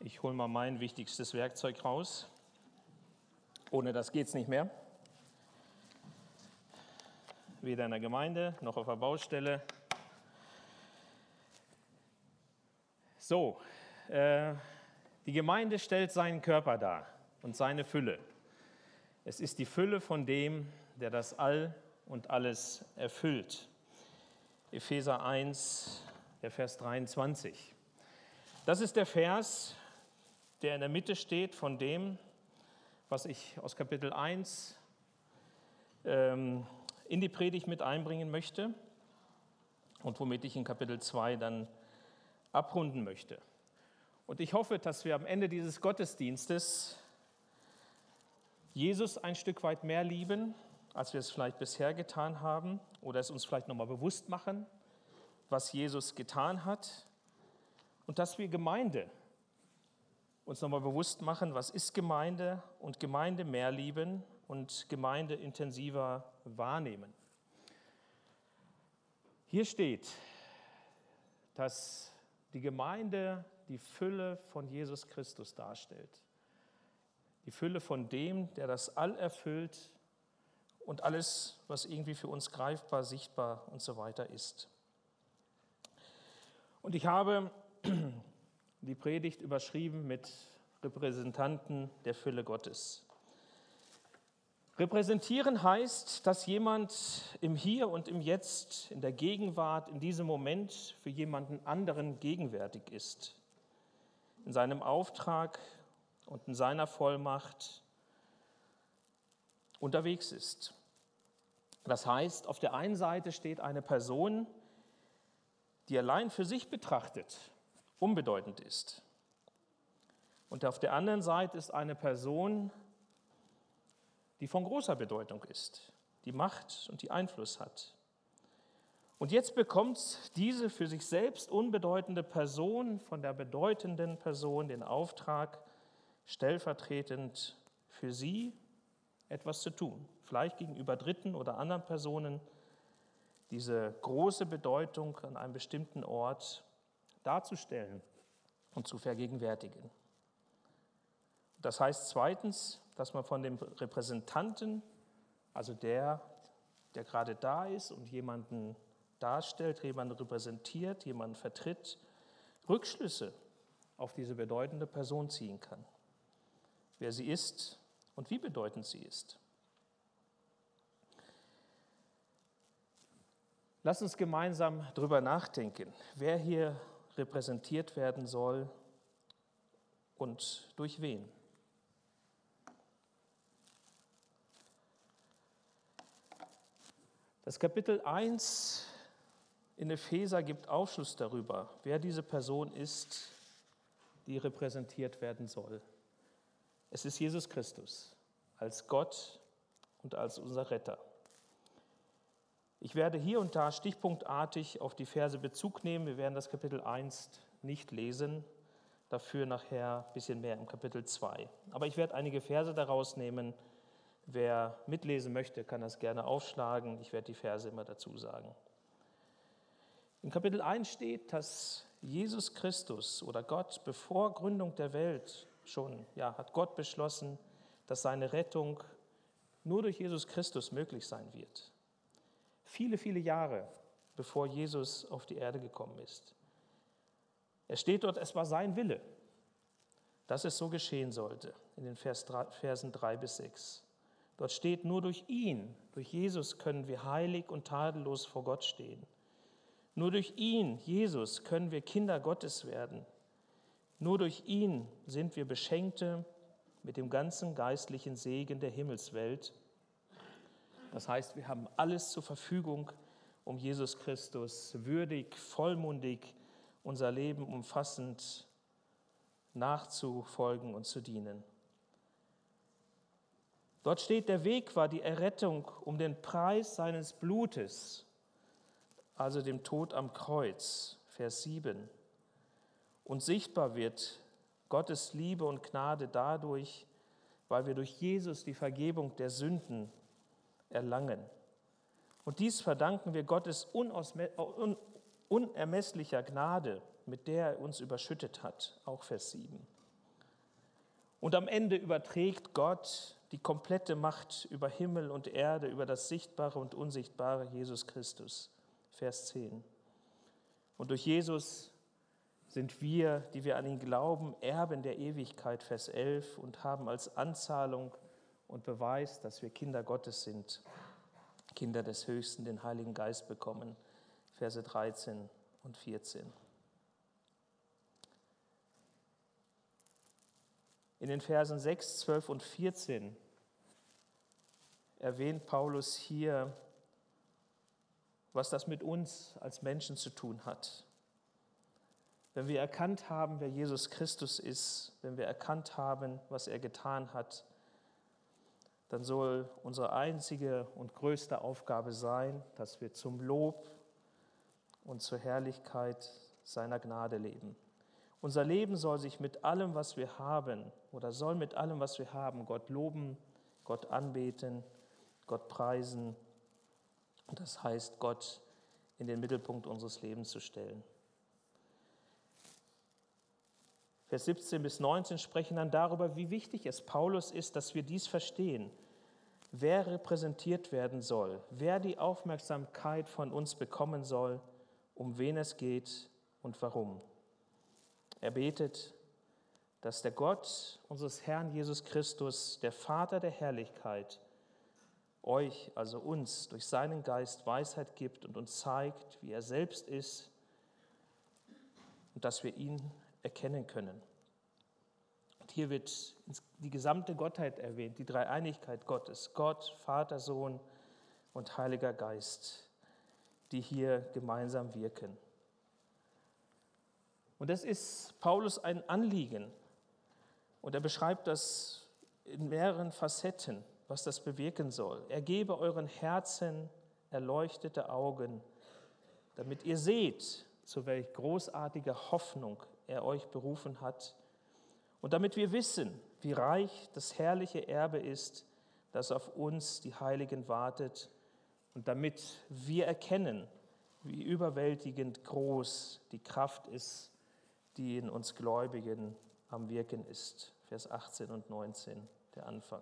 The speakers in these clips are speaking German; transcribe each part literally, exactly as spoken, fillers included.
Ich hole mal mein wichtigstes Werkzeug raus. Ohne das geht es nicht mehr. Weder in der Gemeinde noch auf der Baustelle. So, äh, die Gemeinde stellt seinen Körper dar und seine Fülle. Es ist die Fülle von dem, der das All und alles erfüllt. Epheser eins, der Vers dreiundzwanzig. Das ist der Vers, der in der Mitte steht von dem, was ich aus Kapitel eins ähm, in die Predigt mit einbringen möchte und womit ich in Kapitel zwei dann abrunden möchte. Und ich hoffe, dass wir am Ende dieses Gottesdienstes Jesus ein Stück weit mehr lieben, als wir es vielleicht bisher getan haben, oder es uns vielleicht nochmal bewusst machen, was Jesus getan hat, und dass wir Gemeinde uns nochmal bewusst machen, was ist Gemeinde, und Gemeinde mehr lieben und Gemeinde intensiver wahrnehmen. Hier steht, dass die Gemeinde die Fülle von Jesus Christus darstellt. Die Fülle von dem, der das All erfüllt und alles, was irgendwie für uns greifbar, sichtbar und so weiter ist. Und ich habe die Predigt überschrieben mit Repräsentanten der Fülle Gottes. Repräsentieren heißt, dass jemand im Hier und im Jetzt, in der Gegenwart, in diesem Moment für jemanden anderen gegenwärtig ist. In seinem Auftrag und in seiner Vollmacht unterwegs ist. Das heißt, auf der einen Seite steht eine Person, die allein für sich betrachtet unbedeutend ist. Und auf der anderen Seite ist eine Person, die von großer Bedeutung ist, die Macht und die Einfluss hat. Und jetzt bekommt diese für sich selbst unbedeutende Person von der bedeutenden Person den Auftrag, stellvertretend für sie etwas zu tun. Vielleicht gegenüber Dritten oder anderen Personen diese große Bedeutung an einem bestimmten Ort darzustellen und zu vergegenwärtigen. Das heißt zweitens, dass man von dem Repräsentanten, also der, der gerade da ist und jemanden darstellt, jemanden repräsentiert, jemanden vertritt, Rückschlüsse auf diese bedeutende Person ziehen kann. Wer sie ist und wie bedeutend sie ist. Lass uns gemeinsam darüber nachdenken, wer hier repräsentiert werden soll und durch wen. Das Kapitel eins in Epheser gibt Aufschluss darüber, wer diese Person ist, die repräsentiert werden soll. Es ist Jesus Christus als Gott und als unser Retter. Ich werde hier und da stichpunktartig auf die Verse Bezug nehmen. Wir werden das Kapitel eins nicht lesen, dafür nachher ein bisschen mehr im Kapitel zwei. Aber ich werde einige Verse daraus nehmen. Wer mitlesen möchte, kann das gerne aufschlagen. Ich werde die Verse immer dazu sagen. In Kapitel eins steht, dass Jesus Christus oder Gott, bevor Gründung der Welt schon, ja, hat Gott beschlossen, dass seine Rettung nur durch Jesus Christus möglich sein wird. Viele, viele Jahre, bevor Jesus auf die Erde gekommen ist. Es steht dort, es war sein Wille, dass es so geschehen sollte, in den Versen drei bis sechs. Dort steht, nur durch ihn, durch Jesus können wir heilig und tadellos vor Gott stehen. Nur durch ihn, Jesus, können wir Kinder Gottes werden. Nur durch ihn sind wir Beschenkte mit dem ganzen geistlichen Segen der Himmelswelt. Das heißt, wir haben alles zur Verfügung, um Jesus Christus würdig, vollmundig, unser Leben umfassend nachzufolgen und zu dienen. Dort steht, der Weg war die Errettung um den Preis seines Blutes, also dem Tod am Kreuz, Vers sieben. Und sichtbar wird Gottes Liebe und Gnade dadurch, weil wir durch Jesus die Vergebung der Sünden erlangen. Und dies verdanken wir Gottes unermesslicher Gnade, mit der er uns überschüttet hat, auch Vers sieben. Und am Ende überträgt Gott die komplette Macht über Himmel und Erde, über das Sichtbare und Unsichtbare, Jesus Christus. Vers zehn. Und durch Jesus sind wir, die wir an ihn glauben, Erben der Ewigkeit, Vers elf, und haben als Anzahlung und Beweis, dass wir Kinder Gottes sind, Kinder des Höchsten, den Heiligen Geist bekommen, Verse dreizehn und vierzehn. In den Versen sechs, zwölf und vierzehn erwähnt Paulus hier, was das mit uns als Menschen zu tun hat. Wenn wir erkannt haben, wer Jesus Christus ist, wenn wir erkannt haben, was er getan hat, dann soll unsere einzige und größte Aufgabe sein, dass wir zum Lob und zur Herrlichkeit seiner Gnade leben. Unser Leben soll sich mit allem, was wir haben, oder soll mit allem, was wir haben, Gott loben, Gott anbeten, Gott preisen. Und das heißt, Gott in den Mittelpunkt unseres Lebens zu stellen. Vers siebzehn bis neunzehn sprechen dann darüber, wie wichtig es Paulus ist, dass wir dies verstehen, wer repräsentiert werden soll, wer die Aufmerksamkeit von uns bekommen soll, um wen es geht und warum. Er betet, dass der Gott unseres Herrn Jesus Christus, der Vater der Herrlichkeit, euch, also uns, durch seinen Geist Weisheit gibt und uns zeigt, wie er selbst ist und dass wir ihn erkennen können. Und hier wird die gesamte Gottheit erwähnt, die Dreieinigkeit Gottes, Gott, Vater, Sohn und Heiliger Geist, die hier gemeinsam wirken. Und das ist Paulus ein Anliegen. Und er beschreibt das in mehreren Facetten, was das bewirken soll. Er gebe euren Herzen erleuchtete Augen, damit ihr seht, zu welch großartiger Hoffnung er euch berufen hat, und damit wir wissen, wie reich das herrliche Erbe ist, das auf uns, die Heiligen, wartet, und damit wir erkennen, wie überwältigend groß die Kraft ist, die in uns Gläubigen am Wirken ist. Vers achtzehn und neunzehn, der Anfang.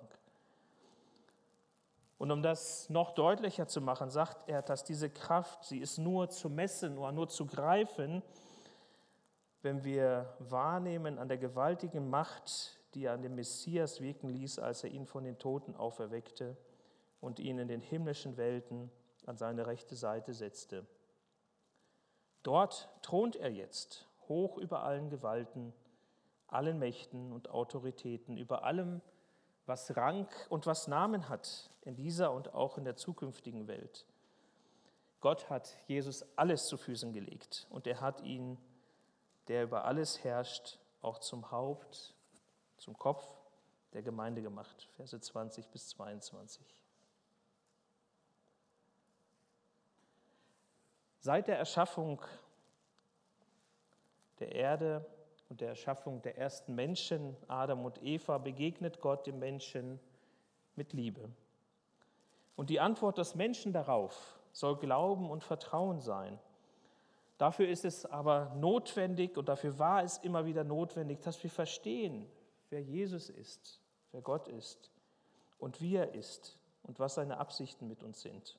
Und um das noch deutlicher zu machen, sagt er, dass diese Kraft, sie ist nur zu messen oder nur zu greifen, wenn wir wahrnehmen an der gewaltigen Macht, die er an dem Messias wirken ließ, als er ihn von den Toten auferweckte und ihn in den himmlischen Welten an seine rechte Seite setzte. Dort thront er jetzt, hoch über allen Gewalten, allen Mächten und Autoritäten, über allem, was Rang und was Namen hat, in dieser und auch in der zukünftigen Welt. Gott hat Jesus alles zu Füßen gelegt und er hat ihn, der über alles herrscht, auch zum Haupt, zum Kopf der Gemeinde gemacht. Verse zwanzig bis zweiundzwanzig. Seit der Erschaffung der Erde und der Erschaffung der ersten Menschen, Adam und Eva, begegnet Gott dem Menschen mit Liebe. Und die Antwort des Menschen darauf soll Glauben und Vertrauen sein. Dafür ist es aber notwendig und dafür war es immer wieder notwendig, dass wir verstehen, wer Jesus ist, wer Gott ist und wie er ist und was seine Absichten mit uns sind.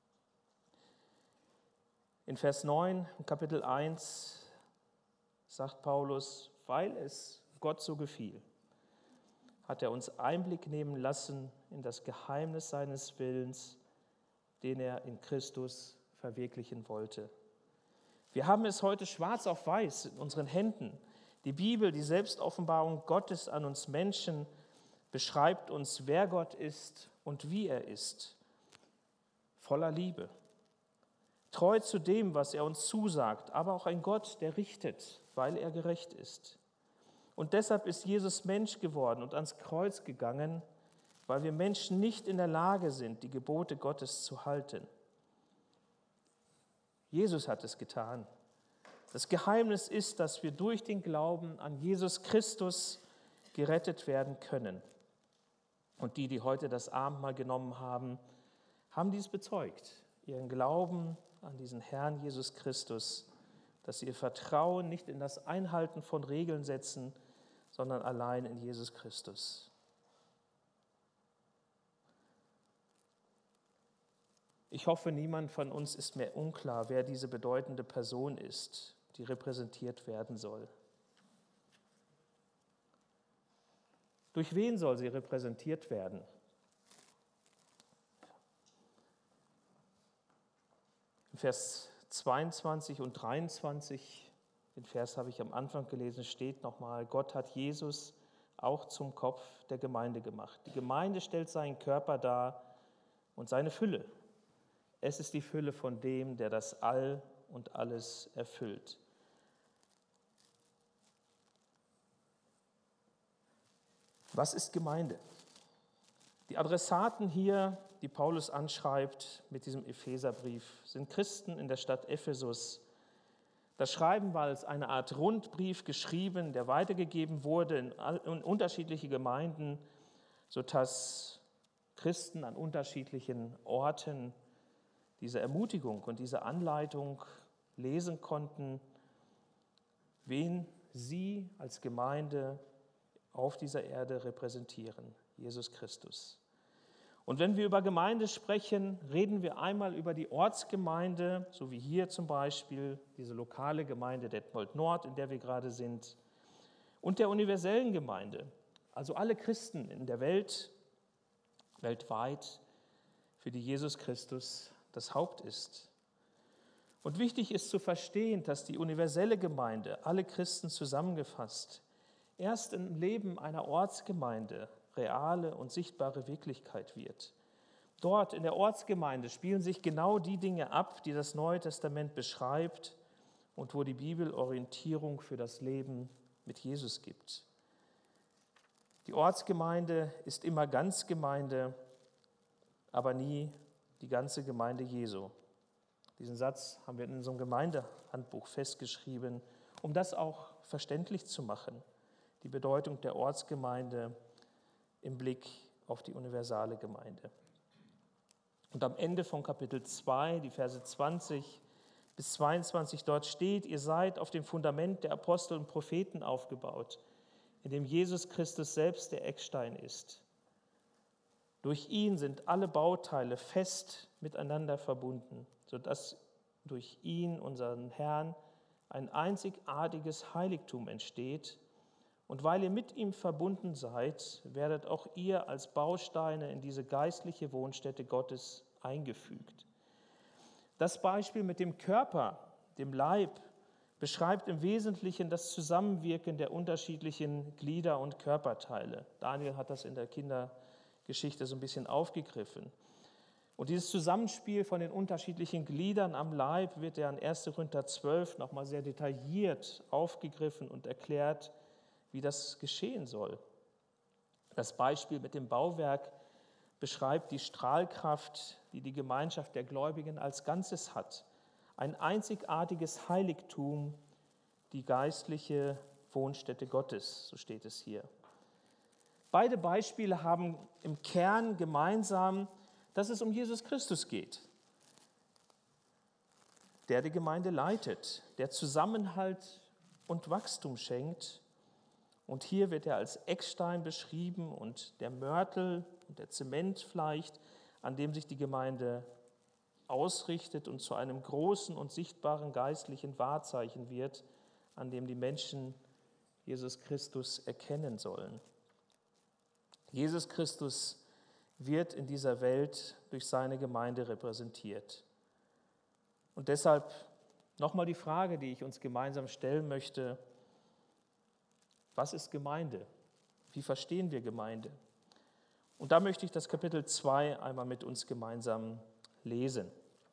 In Vers neun, Kapitel eins, sagt Paulus, weil es Gott so gefiel, hat er uns Einblick nehmen lassen in das Geheimnis seines Willens, den er in Christus verwirklichen wollte. Wir haben es heute schwarz auf weiß in unseren Händen. Die Bibel, die Selbstoffenbarung Gottes an uns Menschen, beschreibt uns, wer Gott ist und wie er ist, voller Liebe. Treu zu dem, was er uns zusagt, aber auch ein Gott, der richtet, weil er gerecht ist. Und deshalb ist Jesus Mensch geworden und ans Kreuz gegangen, weil wir Menschen nicht in der Lage sind, die Gebote Gottes zu halten. Jesus hat es getan. Das Geheimnis ist, dass wir durch den Glauben an Jesus Christus gerettet werden können. Und die, die heute das Abendmahl genommen haben, haben dies bezeugt. Ihren Glauben an diesen Herrn Jesus Christus, dass sie ihr Vertrauen nicht in das Einhalten von Regeln setzen, sondern allein in Jesus Christus. Ich hoffe, niemand von uns ist mehr unklar, wer diese bedeutende Person ist, die repräsentiert werden soll. Durch wen soll sie repräsentiert werden? In Vers zweiundzwanzig und dreiundzwanzig, den Vers habe ich am Anfang gelesen, steht nochmal: Gott hat Jesus auch zum Kopf der Gemeinde gemacht. Die Gemeinde stellt seinen Körper dar und seine Fülle. Es ist die Fülle von dem, der das All und alles erfüllt. Was ist Gemeinde? Die Adressaten hier, die Paulus anschreibt mit diesem Epheserbrief, sind Christen in der Stadt Ephesus. Das Schreiben war als eine Art Rundbrief geschrieben, der weitergegeben wurde in, in unterschiedliche Gemeinden, sodass Christen an unterschiedlichen Orten diese Ermutigung und diese Anleitung lesen konnten, wen sie als Gemeinde auf dieser Erde repräsentieren, Jesus Christus. Und wenn wir über Gemeinde sprechen, reden wir einmal über die Ortsgemeinde, so wie hier zum Beispiel diese lokale Gemeinde Detmold Nord, in der wir gerade sind, und der universellen Gemeinde, also alle Christen in der Welt, weltweit, für die Jesus Christus das Haupt ist. Und wichtig ist zu verstehen, dass die universelle Gemeinde, alle Christen zusammengefasst, erst im Leben einer Ortsgemeinde reale und sichtbare Wirklichkeit wird. Dort in der Ortsgemeinde spielen sich genau die Dinge ab, die das Neue Testament beschreibt und wo die Bibel Orientierung für das Leben mit Jesus gibt. Die Ortsgemeinde ist immer Ganzgemeinde, aber nie die ganze Gemeinde Jesu. Diesen Satz haben wir in unserem Gemeindehandbuch festgeschrieben, um das auch verständlich zu machen, die Bedeutung der Ortsgemeinde im Blick auf die universale Gemeinde. Und am Ende von Kapitel zwei, die Verse zwanzig bis zweiundzwanzig, dort steht: Ihr seid auf dem Fundament der Apostel und Propheten aufgebaut, in dem Jesus Christus selbst der Eckstein ist. Durch ihn sind alle Bauteile fest miteinander verbunden, sodass durch ihn, unseren Herrn, ein einzigartiges Heiligtum entsteht. Und weil ihr mit ihm verbunden seid, werdet auch ihr als Bausteine in diese geistliche Wohnstätte Gottes eingefügt. Das Beispiel mit dem Körper, dem Leib, beschreibt im Wesentlichen das Zusammenwirken der unterschiedlichen Glieder und Körperteile. Daniel hat das in der Kindergeschichte so ein bisschen aufgegriffen. Und dieses Zusammenspiel von den unterschiedlichen Gliedern am Leib wird ja in erster Korinther zwölf nochmal sehr detailliert aufgegriffen und erklärt, wie das geschehen soll. Das Beispiel mit dem Bauwerk beschreibt die Strahlkraft, die die Gemeinschaft der Gläubigen als Ganzes hat. Ein einzigartiges Heiligtum, die geistliche Wohnstätte Gottes, so steht es hier. Beide Beispiele haben im Kern gemeinsam, dass es um Jesus Christus geht, der die Gemeinde leitet, der Zusammenhalt und Wachstum schenkt. Und hier wird er als Eckstein beschrieben und der Mörtel und der Zement vielleicht, an dem sich die Gemeinde ausrichtet und zu einem großen und sichtbaren geistlichen Wahrzeichen wird, an dem die Menschen Jesus Christus erkennen sollen. Jesus Christus wird in dieser Welt durch seine Gemeinde repräsentiert. Und deshalb nochmal die Frage, die ich uns gemeinsam stellen möchte: Was ist Gemeinde? Wie verstehen wir Gemeinde? Und da möchte ich das Kapitel zwei einmal mit uns gemeinsam lesen.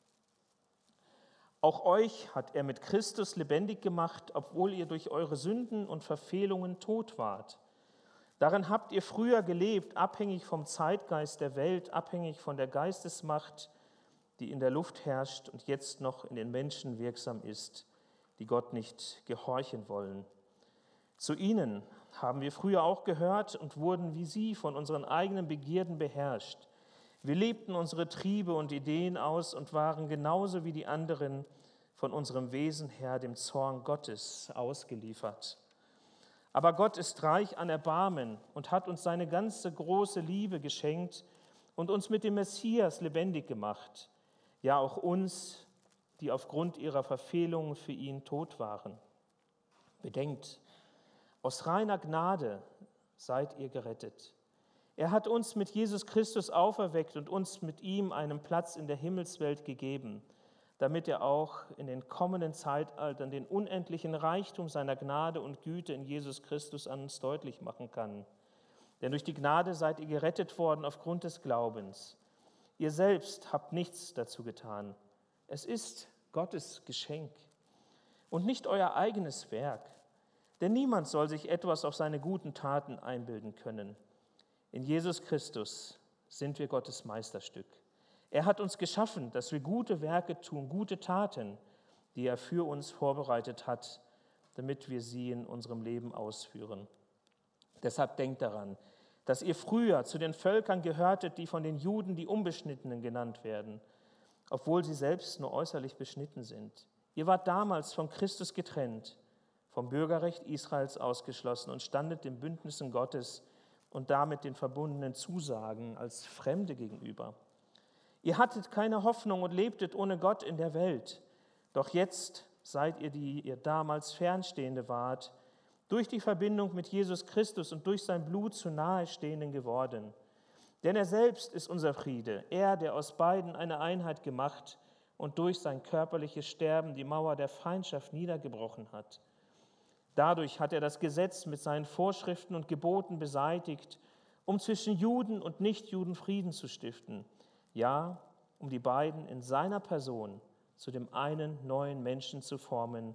Auch euch hat er mit Christus lebendig gemacht, obwohl ihr durch eure Sünden und Verfehlungen tot wart. Darin habt ihr früher gelebt, abhängig vom Zeitgeist der Welt, abhängig von der Geistesmacht, die in der Luft herrscht und jetzt noch in den Menschen wirksam ist, die Gott nicht gehorchen wollen. Zu ihnen haben wir früher auch gehört und wurden wie sie von unseren eigenen Begierden beherrscht. Wir lebten unsere Triebe und Ideen aus und waren genauso wie die anderen von unserem Wesen her dem Zorn Gottes ausgeliefert. Aber Gott ist reich an Erbarmen und hat uns seine ganze große Liebe geschenkt und uns mit dem Messias lebendig gemacht, ja auch uns, die aufgrund ihrer Verfehlungen für ihn tot waren. Bedenkt, aus reiner Gnade seid ihr gerettet. Er hat uns mit Jesus Christus auferweckt und uns mit ihm einen Platz in der Himmelswelt gegeben, damit er auch in den kommenden Zeitaltern den unendlichen Reichtum seiner Gnade und Güte in Jesus Christus an uns deutlich machen kann. Denn durch die Gnade seid ihr gerettet worden aufgrund des Glaubens. Ihr selbst habt nichts dazu getan. Es ist Gottes Geschenk und nicht euer eigenes Werk. Denn niemand soll sich etwas auf seine guten Taten einbilden können. In Jesus Christus sind wir Gottes Meisterstück. Er hat uns geschaffen, dass wir gute Werke tun, gute Taten, die er für uns vorbereitet hat, damit wir sie in unserem Leben ausführen. Deshalb denkt daran, dass ihr früher zu den Völkern gehörtet, die von den Juden die Unbeschnittenen genannt werden, obwohl sie selbst nur äußerlich beschnitten sind. Ihr wart damals von Christus getrennt, vom Bürgerrecht Israels ausgeschlossen und standet den Bündnissen Gottes und damit den verbundenen Zusagen als Fremde gegenüber. Ihr hattet keine Hoffnung und lebtet ohne Gott in der Welt. Doch jetzt seid ihr, die ihr damals Fernstehende wart, durch die Verbindung mit Jesus Christus und durch sein Blut zu Nahestehenden geworden. Denn er selbst ist unser Friede, er, der aus beiden eine Einheit gemacht und durch sein körperliches Sterben die Mauer der Feindschaft niedergebrochen hat. Dadurch hat er das Gesetz mit seinen Vorschriften und Geboten beseitigt, um zwischen Juden und Nichtjuden Frieden zu stiften. Ja, um die beiden in seiner Person zu dem einen neuen Menschen zu formen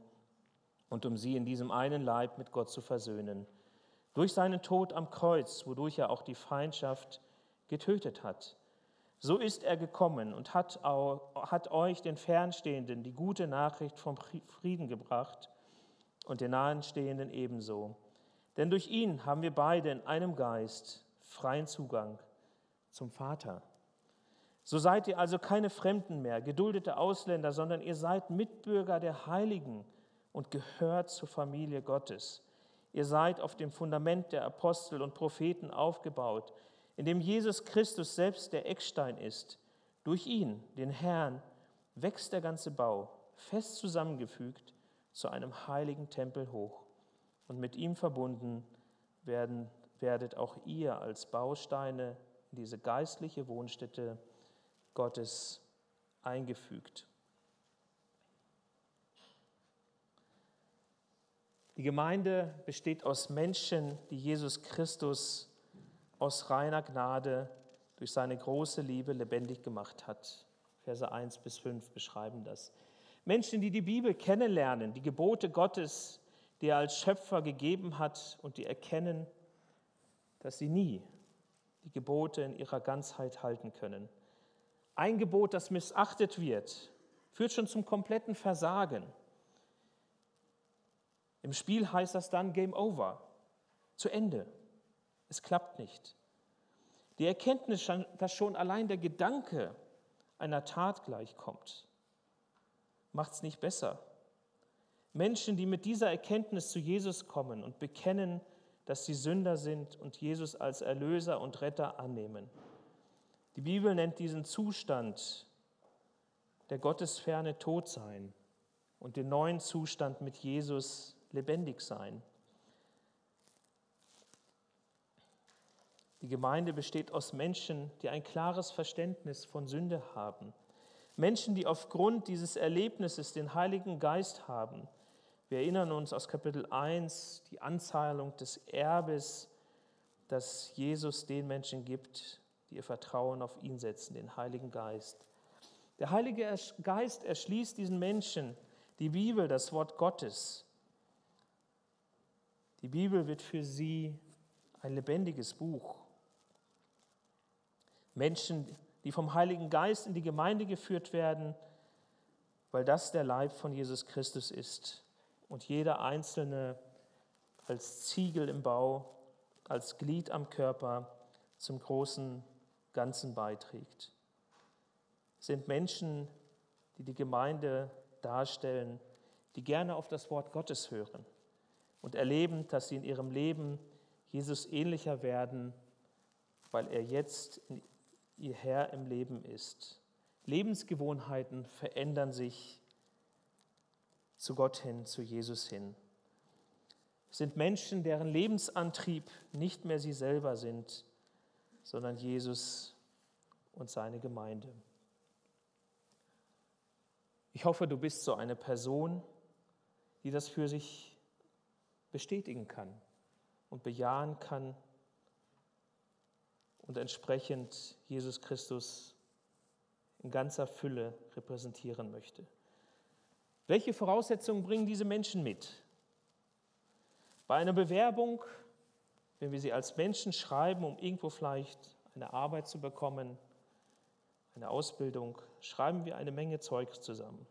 und um sie in diesem einen Leib mit Gott zu versöhnen. Durch seinen Tod am Kreuz, wodurch er auch die Feindschaft getötet hat. So ist er gekommen und hat, auch, hat euch, den Fernstehenden, die gute Nachricht vom Frieden gebracht und den Nahenstehenden ebenso. Denn durch ihn haben wir beide in einem Geist freien Zugang zum Vater. So seid ihr also keine Fremden mehr, geduldete Ausländer, sondern ihr seid Mitbürger der Heiligen und gehört zur Familie Gottes. Ihr seid auf dem Fundament der Apostel und Propheten aufgebaut, in dem Jesus Christus selbst der Eckstein ist. Durch ihn, den Herrn, wächst der ganze Bau, fest zusammengefügt, zu einem heiligen Tempel hoch. Und mit ihm verbunden werden, werdet auch ihr als Bausteine in diese geistliche Wohnstätte Gottes eingefügt. Die Gemeinde besteht aus Menschen, die Jesus Christus aus reiner Gnade durch seine große Liebe lebendig gemacht hat. Verse eins bis fünf beschreiben das. Menschen, die die Bibel kennenlernen, die Gebote Gottes, die er als Schöpfer gegeben hat und die erkennen, dass sie nie die Gebote in ihrer Ganzheit halten können. Ein Gebot, das missachtet wird, führt schon zum kompletten Versagen. Im Spiel heißt das dann Game Over, zu Ende. Es klappt nicht. Die Erkenntnis, dass schon allein der Gedanke einer Tat gleichkommt, macht es nicht besser. Menschen, die mit dieser Erkenntnis zu Jesus kommen und bekennen, dass sie Sünder sind und Jesus als Erlöser und Retter annehmen. Die Bibel nennt diesen Zustand der Gottesferne Todsein und den neuen Zustand mit Jesus lebendig sein. Die Gemeinde besteht aus Menschen, die ein klares Verständnis von Sünde haben. Menschen, die aufgrund dieses Erlebnisses den Heiligen Geist haben. Wir erinnern uns aus Kapitel eins, die Anzahlung des Erbes, das Jesus den Menschen gibt, die ihr Vertrauen auf ihn setzen, den Heiligen Geist. Der Heilige Geist erschließt diesen Menschen die Bibel, das Wort Gottes. Die Bibel wird für sie ein lebendiges Buch. Menschen, die vom Heiligen Geist in die Gemeinde geführt werden, weil das der Leib von Jesus Christus ist und jeder Einzelne als Ziegel im Bau, als Glied am Körper zum großen Ganzen beiträgt. Es sind Menschen, die die Gemeinde darstellen, die gerne auf das Wort Gottes hören, und erleben, dass sie in ihrem Leben Jesus ähnlicher werden, weil er jetzt ihr Herr im Leben ist. Lebensgewohnheiten verändern sich zu Gott hin, zu Jesus hin. Es sind Menschen, deren Lebensantrieb nicht mehr sie selber sind, sondern Jesus und seine Gemeinde. Ich hoffe, du bist so eine Person, die das für sich bestätigen kann und bejahen kann und entsprechend Jesus Christus in ganzer Fülle repräsentieren möchte. Welche Voraussetzungen bringen diese Menschen mit? Bei einer Bewerbung, wenn wir sie als Menschen schreiben, um irgendwo vielleicht eine Arbeit zu bekommen, eine Ausbildung, schreiben wir eine Menge Zeug zusammen.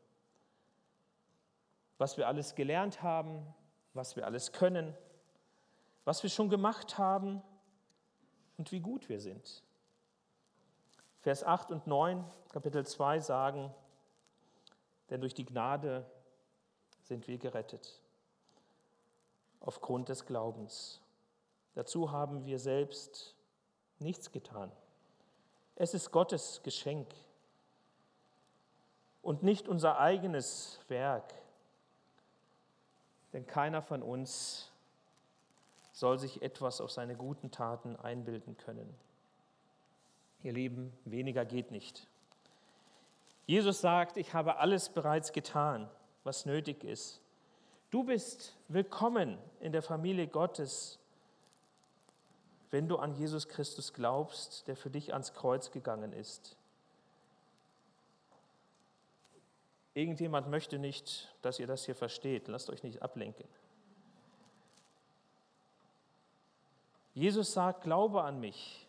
Was wir alles gelernt haben, was wir alles können, was wir schon gemacht haben und wie gut wir sind. Vers acht und neun, Kapitel zwei sagen, denn durch die Gnade sind wir gerettet, aufgrund des Glaubens. Dazu haben wir selbst nichts getan. Es ist Gottes Geschenk und nicht unser eigenes Werk, denn keiner von uns soll sich etwas auf seine guten Taten einbilden können. Ihr Lieben, weniger geht nicht. Jesus sagt, ich habe alles bereits getan, was nötig ist. Du bist willkommen in der Familie Gottes, wenn du an Jesus Christus glaubst, der für dich ans Kreuz gegangen ist. Irgendjemand möchte nicht, dass ihr das hier versteht. Lasst euch nicht ablenken. Jesus sagt, glaube an mich.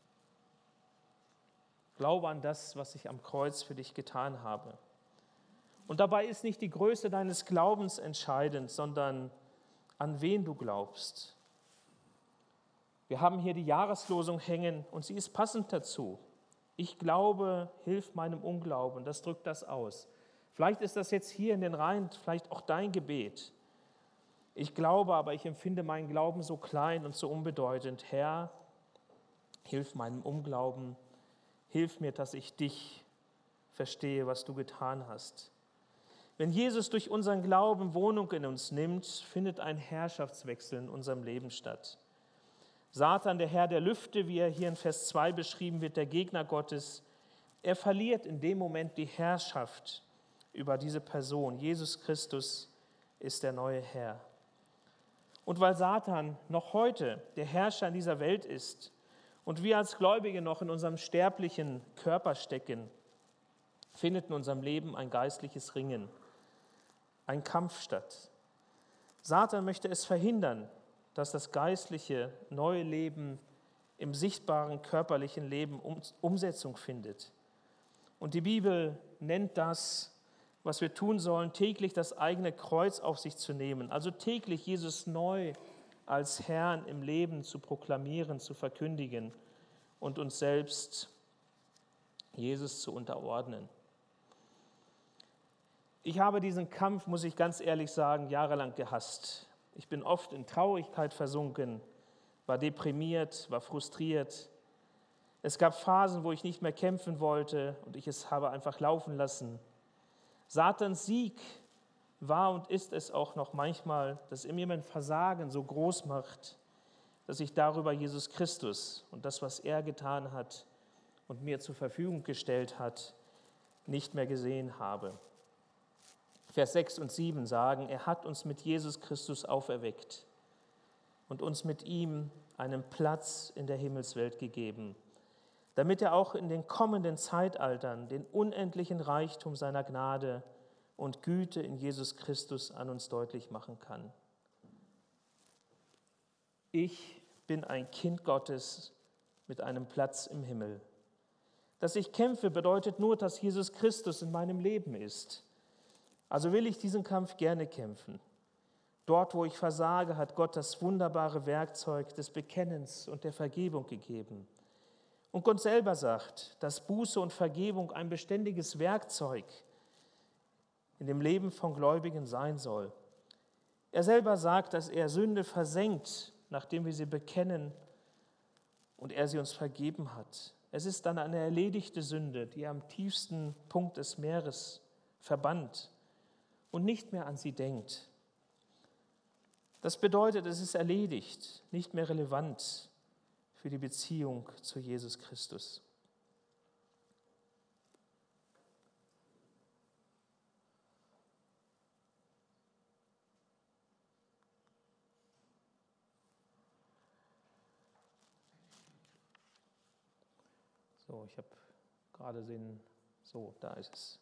Glaube an das, was ich am Kreuz für dich getan habe. Und dabei ist nicht die Größe deines Glaubens entscheidend, sondern an wen du glaubst. Wir haben hier die Jahreslosung hängen und sie ist passend dazu. Ich glaube, hilf meinem Unglauben. Das drückt das aus. Vielleicht ist das jetzt hier in den Reihen, vielleicht auch dein Gebet. Ich glaube, aber ich empfinde meinen Glauben so klein und so unbedeutend. Herr, hilf meinem Unglauben. Hilf mir, dass ich dich verstehe, was du getan hast. Wenn Jesus durch unseren Glauben Wohnung in uns nimmt, findet ein Herrschaftswechsel in unserem Leben statt. Satan, der Herr der Lüfte, wie er hier in Vers zwei beschrieben wird, der Gegner Gottes, er verliert in dem Moment die Herrschaft über diese Person. Jesus Christus ist der neue Herr. Und weil Satan noch heute der Herrscher in dieser Welt ist und wir als Gläubige noch in unserem sterblichen Körper stecken, findet in unserem Leben ein geistliches Ringen, ein Kampf statt. Satan möchte es verhindern, dass das geistliche neue Leben im sichtbaren körperlichen Leben Umsetzung findet. Und die Bibel nennt das, was wir tun sollen, täglich das eigene Kreuz auf sich zu nehmen, also täglich Jesus neu als Herrn im Leben zu proklamieren, zu verkündigen und uns selbst Jesus zu unterordnen. Ich habe diesen Kampf, muss ich ganz ehrlich sagen, jahrelang gehasst. Ich bin oft in Traurigkeit versunken, war deprimiert, war frustriert. Es gab Phasen, wo ich nicht mehr kämpfen wollte und ich es habe einfach laufen lassen. Satans Sieg war und ist es auch noch manchmal, dass er mir mein Versagen so groß macht, dass ich darüber Jesus Christus und das, was er getan hat und mir zur Verfügung gestellt hat, nicht mehr gesehen habe. Vers sechs und sieben sagen, er hat uns mit Jesus Christus auferweckt und uns mit ihm einen Platz in der Himmelswelt gegeben, damit er auch in den kommenden Zeitaltern den unendlichen Reichtum seiner Gnade und Güte in Jesus Christus an uns deutlich machen kann. Ich bin ein Kind Gottes mit einem Platz im Himmel. Dass ich kämpfe, bedeutet nur, dass Jesus Christus in meinem Leben ist. Also will ich diesen Kampf gerne kämpfen. Dort, wo ich versage, hat Gott das wunderbare Werkzeug des Bekennens und der Vergebung gegeben. Und Gott selber sagt, dass Buße und Vergebung ein beständiges Werkzeug in dem Leben von Gläubigen sein soll. Er selber sagt, dass er Sünde versenkt, nachdem wir sie bekennen und er sie uns vergeben hat. Es ist dann eine erledigte Sünde, die er am tiefsten Punkt des Meeres verbannt und nicht mehr an sie denkt. Das bedeutet, es ist erledigt, nicht mehr relevant für die Beziehung zu Jesus Christus. So, ich habe gerade den, so, da ist es.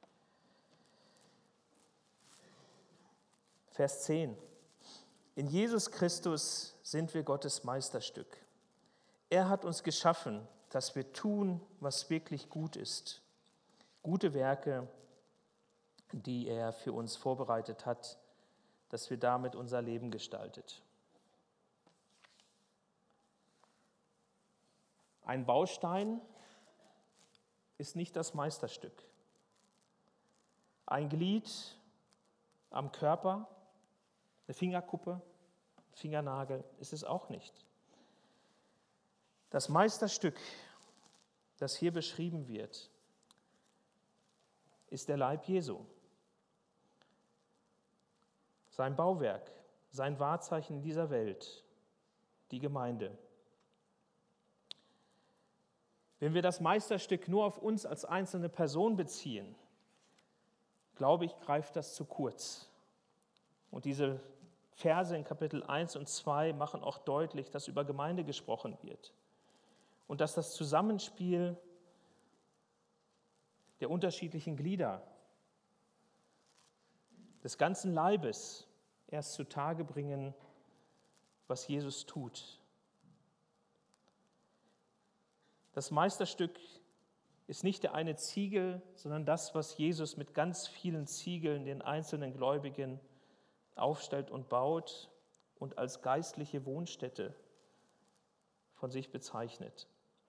Vers zehn. In Jesus Christus sind wir Gottes Meisterstück. Er hat uns geschaffen, dass wir tun, was wirklich gut ist. Gute Werke, die er für uns vorbereitet hat, dass wir damit unser Leben gestaltet. Ein Baustein ist nicht das Meisterstück. Ein Glied am Körper, eine Fingerkuppe, Fingernagel ist es auch nicht. Das Meisterstück, das hier beschrieben wird, ist der Leib Jesu. Sein Bauwerk, sein Wahrzeichen in dieser Welt, die Gemeinde. Wenn wir das Meisterstück nur auf uns als einzelne Person beziehen, glaube ich, greift das zu kurz. Und diese Verse in Kapitel eins und zwei machen auch deutlich, dass über Gemeinde gesprochen wird und dass das Zusammenspiel der unterschiedlichen Glieder des ganzen Leibes erst zutage bringen, was Jesus tut. Das Meisterstück ist nicht der eine Ziegel, sondern das, was Jesus mit ganz vielen Ziegeln den einzelnen Gläubigen aufstellt und baut und als geistliche Wohnstätte von sich bezeichnet.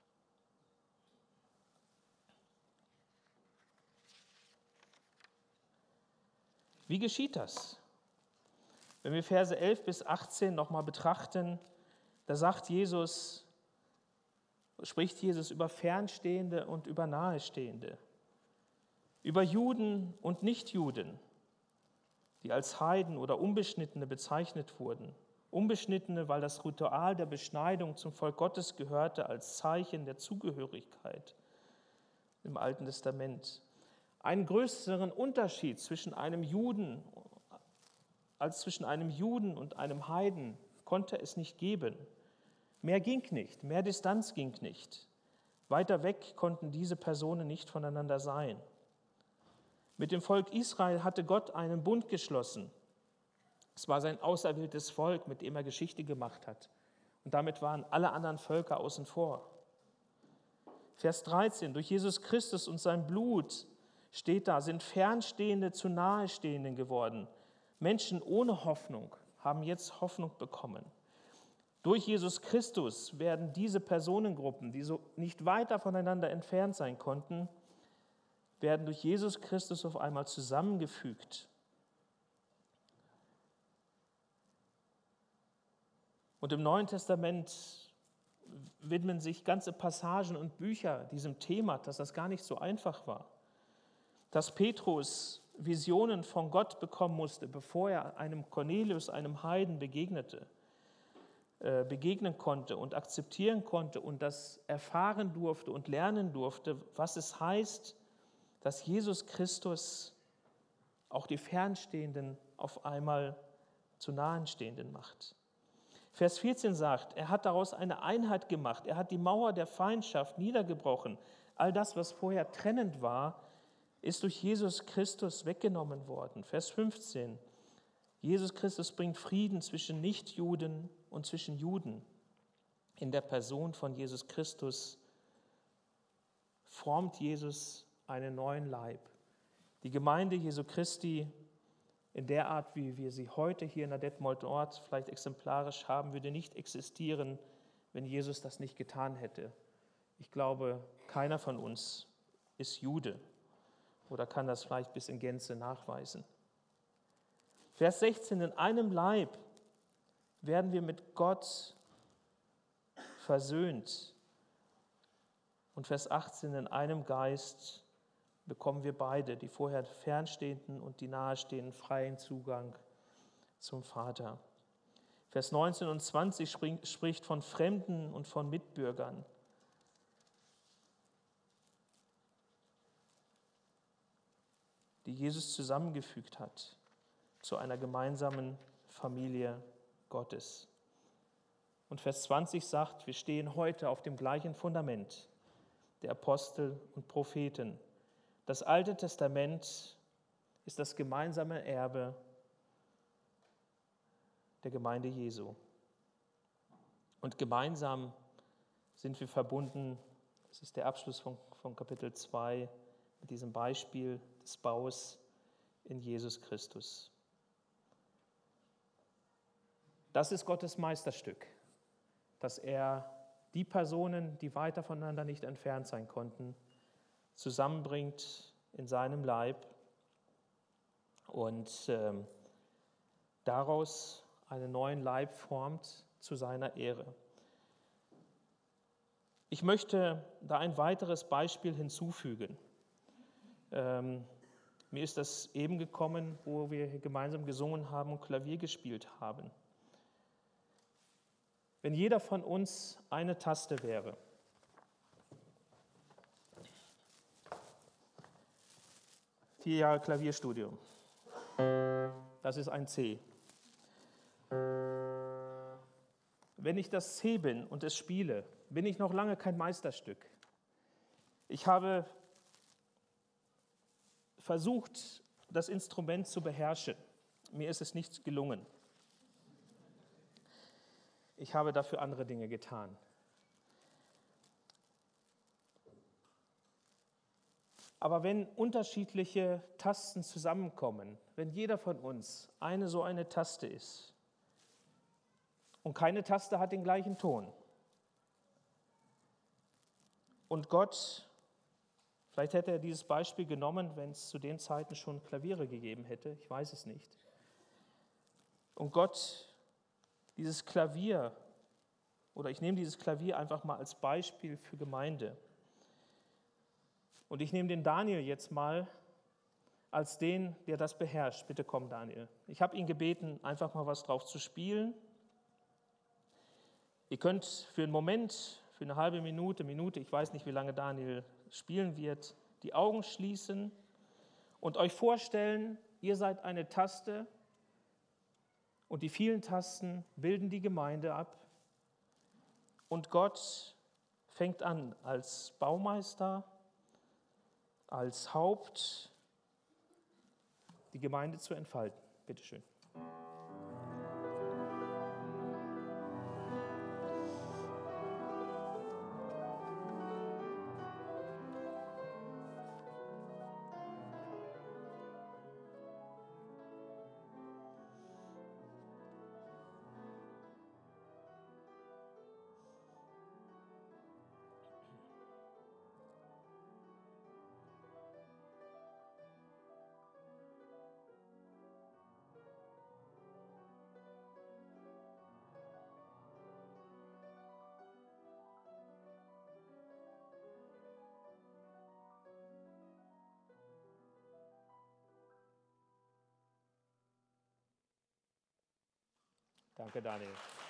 Wie geschieht das? Wenn wir Verse elf bis achtzehn nochmal betrachten, da sagt Jesus, spricht Jesus über Fernstehende und über Nahestehende, über Juden und Nichtjuden, die als Heiden oder Unbeschnittene bezeichnet wurden. Unbeschnittene, weil das Ritual der Beschneidung zum Volk Gottes gehörte als Zeichen der Zugehörigkeit im Alten Testament. Einen größeren Unterschied zwischen einem Juden als zwischen einem Juden und einem Heiden konnte es nicht geben. Mehr ging nicht, mehr Distanz ging nicht. Weiter weg konnten diese Personen nicht voneinander sein. Mit dem Volk Israel hatte Gott einen Bund geschlossen. Es war sein auserwähltes Volk, mit dem er Geschichte gemacht hat. Und damit waren alle anderen Völker außen vor. Vers dreizehn, durch Jesus Christus und sein Blut, steht da, sind Fernstehende zu Nahestehenden geworden. Menschen ohne Hoffnung haben jetzt Hoffnung bekommen. Durch Jesus Christus werden diese Personengruppen, die so nicht weiter voneinander entfernt sein konnten, werden durch Jesus Christus auf einmal zusammengefügt. Und im Neuen Testament widmen sich ganze Passagen und Bücher diesem Thema, dass das gar nicht so einfach war. Dass Petrus Visionen von Gott bekommen musste, bevor er einem Cornelius, einem Heiden, begegnete, äh, begegnen konnte und akzeptieren konnte und das erfahren durfte und lernen durfte, was es heißt, dass Jesus Christus auch die Fernstehenden auf einmal zu Nahenstehenden macht. Vers vierzehn sagt, er hat daraus eine Einheit gemacht, er hat die Mauer der Feindschaft niedergebrochen. All das, was vorher trennend war, ist durch Jesus Christus weggenommen worden. Vers fünfzehn, Jesus Christus bringt Frieden zwischen Nichtjuden und zwischen Juden. In der Person von Jesus Christus formt Jesus einen neuen Leib. Die Gemeinde Jesu Christi in der Art, wie wir sie heute hier in der Detmold-Nord vielleicht exemplarisch haben, würde nicht existieren, wenn Jesus das nicht getan hätte. Ich glaube, keiner von uns ist Jude oder kann das vielleicht bis in Gänze nachweisen. Vers sechzehn, in einem Leib werden wir mit Gott versöhnt. Und Vers achtzehn, in einem Geist bekommen wir beide, die vorher Fernstehenden und die Nahestehenden, freien Zugang zum Vater. Vers neunzehn und zwanzig spricht von Fremden und von Mitbürgern. Die Jesus zusammengefügt hat zu einer gemeinsamen Familie Gottes. Und Vers zwanzig sagt, wir stehen heute auf dem gleichen Fundament der Apostel und Propheten. Das Alte Testament ist das gemeinsame Erbe der Gemeinde Jesu. Und gemeinsam sind wir verbunden, das ist der Abschluss von, von Kapitel zwei, mit diesem Beispiel des Baus in Jesus Christus. Das ist Gottes Meisterstück, dass er die Personen, die weiter voneinander nicht entfernt sein konnten, zusammenbringt in seinem Leib und äh, daraus einen neuen Leib formt zu seiner Ehre. Ich möchte da ein weiteres Beispiel hinzufügen. Ähm, mir ist das eben gekommen, wo wir gemeinsam gesungen haben und Klavier gespielt haben. Wenn jeder von uns eine Taste wäre, vier Jahre Klavierstudium, das ist ein C. Wenn ich das C bin und es spiele, bin ich noch lange kein Meisterstück. Ich habe versucht, das Instrument zu beherrschen. Mir ist es nicht gelungen. Ich habe dafür andere Dinge getan. Aber wenn unterschiedliche Tasten zusammenkommen, wenn jeder von uns eine so eine Taste ist und keine Taste hat den gleichen Ton und Gott, vielleicht hätte er dieses Beispiel genommen, wenn es zu den Zeiten schon Klaviere gegeben hätte, ich weiß es nicht, und Gott dieses Klavier, oder ich nehme dieses Klavier einfach mal als Beispiel für Gemeinde. Und ich nehme den Daniel jetzt mal als den, der das beherrscht. Bitte komm, Daniel. Ich habe ihn gebeten, einfach mal was drauf zu spielen. Ihr könnt für einen Moment, für eine halbe Minute, Minute, ich weiß nicht, wie lange Daniel spielen wird, die Augen schließen und euch vorstellen, ihr seid eine Taste und die vielen Tasten bilden die Gemeinde ab. Und Gott fängt an als Baumeister, als Haupt, die Gemeinde zu entfalten. Bitte schön. Danke, Daniel.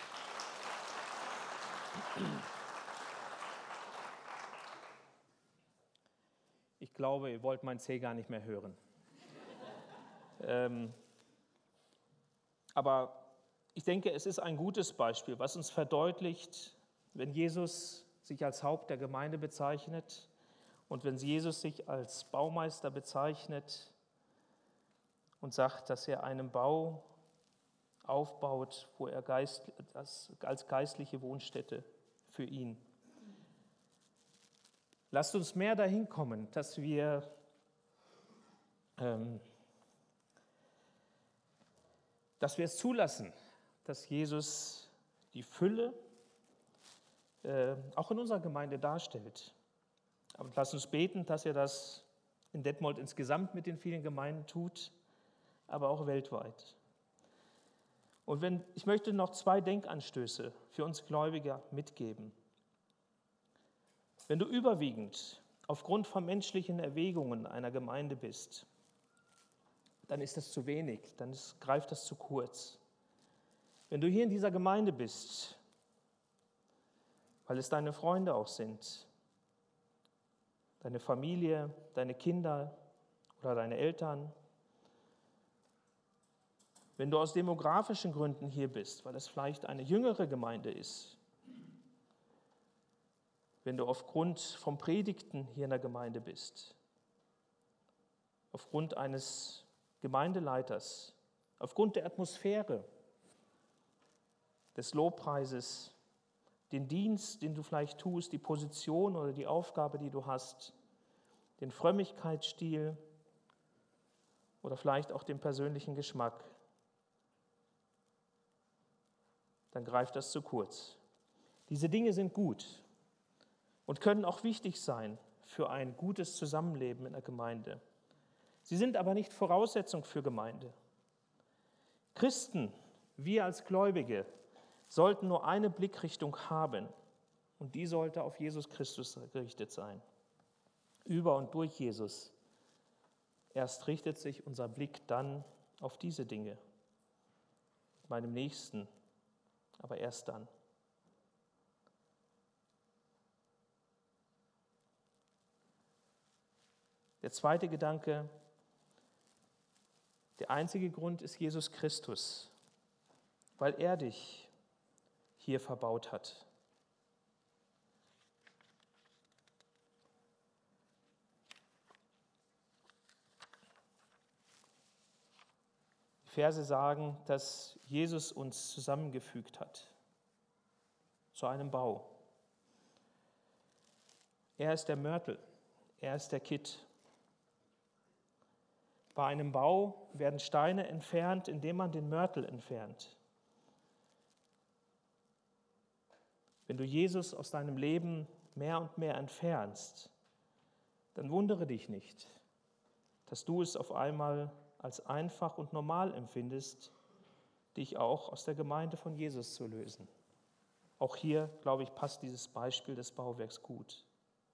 Ich glaube, ihr wollt mein C gar nicht mehr hören. ähm, aber ich denke, es ist ein gutes Beispiel, was uns verdeutlicht, wenn Jesus sich als Haupt der Gemeinde bezeichnet und wenn Jesus sich als Baumeister bezeichnet und sagt, dass er einen Bau aufbaut, wo er Geist, als geistliche Wohnstätte für ihn. Lasst uns mehr dahin kommen, dass wir ähm, dass wir es zulassen, dass Jesus die Fülle äh, auch in unserer Gemeinde darstellt. Aber lasst uns beten, dass er das in Detmold insgesamt mit den vielen Gemeinden tut, aber auch weltweit. Und wenn, ich möchte noch zwei Denkanstöße für uns Gläubige mitgeben. Wenn du überwiegend aufgrund von menschlichen Erwägungen einer Gemeinde bist, dann ist das zu wenig, dann ist, greift das zu kurz. Wenn du hier in dieser Gemeinde bist, weil es deine Freunde auch sind, deine Familie, deine Kinder oder deine Eltern, wenn du aus demografischen Gründen hier bist, weil es vielleicht eine jüngere Gemeinde ist, wenn du aufgrund von Predigten hier in der Gemeinde bist, aufgrund eines Gemeindeleiters, aufgrund der Atmosphäre, des Lobpreises, den Dienst, den du vielleicht tust, die Position oder die Aufgabe, die du hast, den Frömmigkeitsstil oder vielleicht auch den persönlichen Geschmack, dann greift das zu kurz. Diese Dinge sind gut und können auch wichtig sein für ein gutes Zusammenleben in der Gemeinde. Sie sind aber nicht Voraussetzung für Gemeinde. Christen, wir als Gläubige, sollten nur eine Blickrichtung haben und die sollte auf Jesus Christus gerichtet sein. Über und durch Jesus. Erst richtet sich unser Blick dann auf diese Dinge, meinem Nächsten, aber erst dann. Der zweite Gedanke, der einzige Grund ist Jesus Christus, weil er dich hier verbaut hat. Die Verse sagen, dass Jesus uns zusammengefügt hat zu einem Bau. Er ist der Mörtel, er ist der Kitt. Bei einem Bau werden Steine entfernt, indem man den Mörtel entfernt. Wenn du Jesus aus deinem Leben mehr und mehr entfernst, dann wundere dich nicht, dass du es auf einmal als einfach und normal empfindest, dich auch aus der Gemeinde von Jesus zu lösen. Auch hier, glaube ich, passt dieses Beispiel des Bauwerks gut.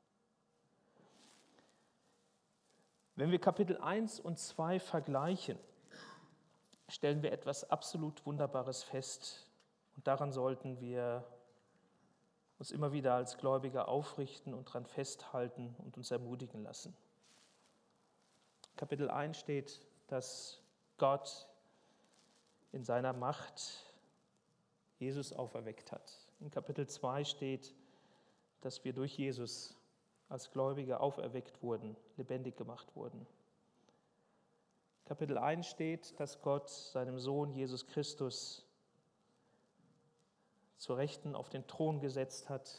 Wenn wir Kapitel eins und zwei vergleichen, stellen wir etwas absolut Wunderbares fest. Und daran sollten wir uns immer wieder als Gläubiger aufrichten und daran festhalten und uns ermutigen lassen. Kapitel eins steht, dass Gott in seiner Macht Jesus auferweckt hat. In Kapitel zwei steht, dass wir durch Jesus als Gläubige auferweckt wurden, lebendig gemacht wurden. Kapitel eins steht, dass Gott seinem Sohn Jesus Christus zur Rechten auf den Thron gesetzt hat.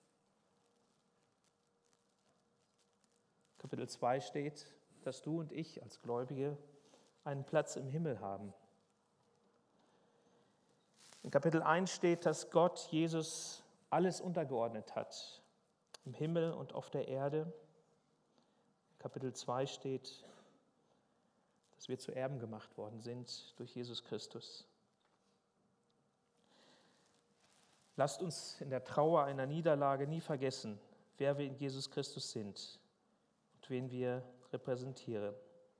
Kapitel zwei steht, dass du und ich als Gläubige einen Platz im Himmel haben. In Kapitel eins steht, dass Gott Jesus alles untergeordnet hat, im Himmel und auf der Erde. In Kapitel zwei steht, dass wir zu Erben gemacht worden sind durch Jesus Christus. Lasst uns in der Trauer einer Niederlage nie vergessen, wer wir in Jesus Christus sind und wen wir repräsentieren.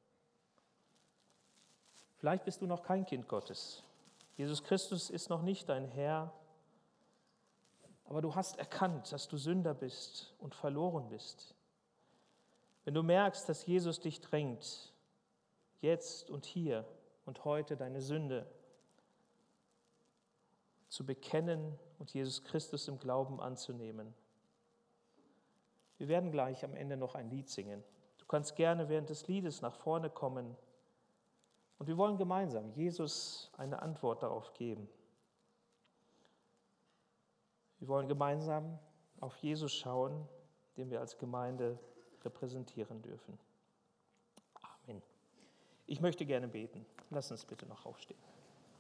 Vielleicht bist du noch kein Kind Gottes. Jesus Christus ist noch nicht dein Herr, aber du hast erkannt, dass du Sünder bist und verloren bist. Wenn du merkst, dass Jesus dich drängt, jetzt und hier und heute deine Sünde zu bekennen und Jesus Christus im Glauben anzunehmen. Wir werden gleich am Ende noch ein Lied singen. Du kannst gerne während des Liedes nach vorne kommen und wir wollen gemeinsam Jesus eine Antwort darauf geben. Wir wollen gemeinsam auf Jesus schauen, den wir als Gemeinde repräsentieren dürfen. Amen. Ich möchte gerne beten. Lass uns bitte noch aufstehen.